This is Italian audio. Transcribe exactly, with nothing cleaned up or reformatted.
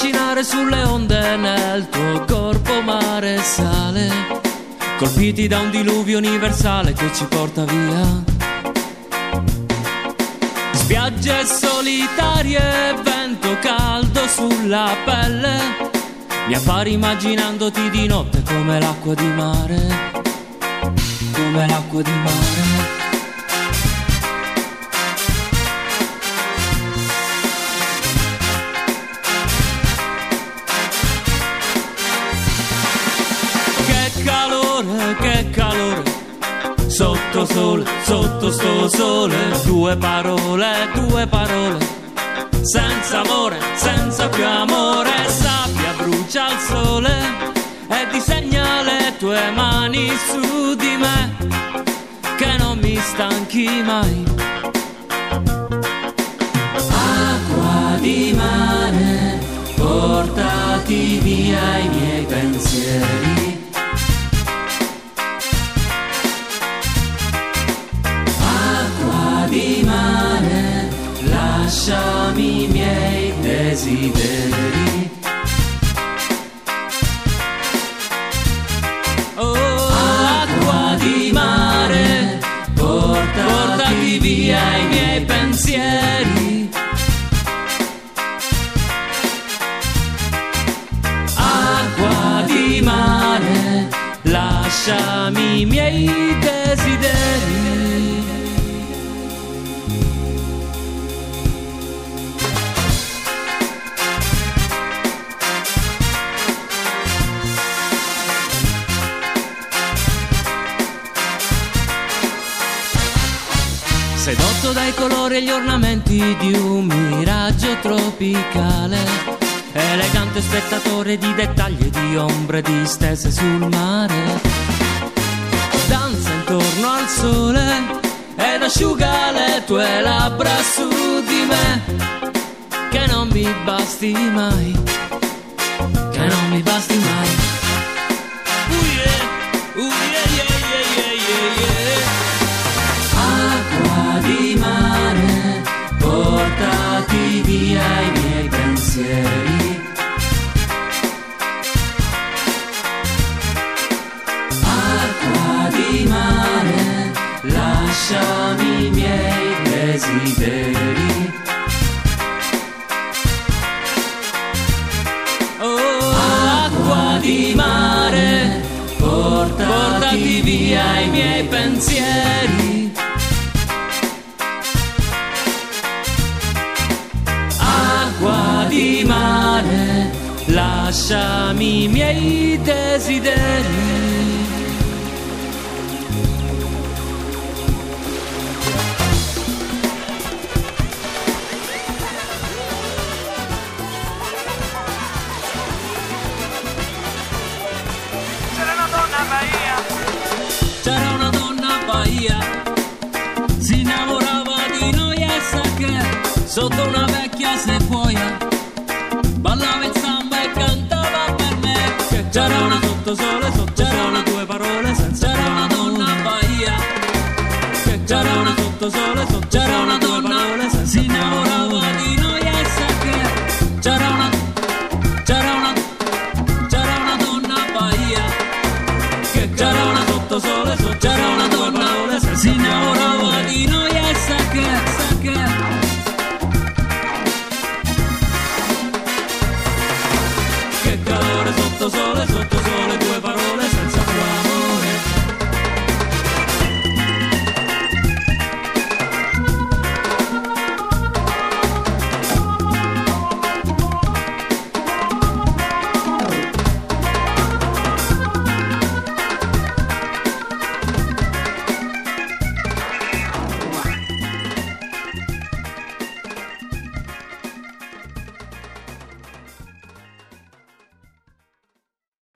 trascinare sulle onde nel tuo corpo mare e sale, colpiti da un diluvio universale che ci porta via. Spiagge solitarie, vento caldo sulla pelle, mi appari immaginandoti di notte come l'acqua di mare, come l'acqua di mare. Che calore, che calore, sotto sole, sotto sto sole, due parole, due parole, senza amore, senza più amore, sabbia brucia il sole e disegna le tue mani su di me, che non mi stanchi mai. Acqua di mare, portati via i miei pensieri. Di mare, lasciami i miei desideri. Oh, acqua di mare, portati, portati via i miei pensieri. Acqua di mare, lasciami i miei desideri. Sedotto dai colori e gli ornamenti di un miraggio tropicale, elegante spettatore di dettagli e di ombre distese sul mare, danza intorno al sole ed asciuga le tue labbra su di me, che non mi basti mai, che non mi basti mai. Uh yeah, uh yeah, yeah, yeah, yeah, yeah. Acqua di mare, portati via i miei pensieri. Acqua di mare, lasciami i miei desideri. Oh, acqua di mare, portati, portati via i miei pensieri. Acqua di mare, lasciami i miei desideri. C'era una donna a Bahia, C'era una donna a Bahia, si innamorava di noi e sa che sotto una vecchia sequoia ballava il samba e cantava per me. Che c'era una sotto sole, sotto sole, due parole senza c'era una donna a Bahia. Che c'era una sotto sole, sotto c'era una donna, si innamorava di noi e sa che c'era una, c'era una, c'era una donna a Bahia. Che c'era una sotto sole, sotto c'era una donna, si innamorava di noi e sa che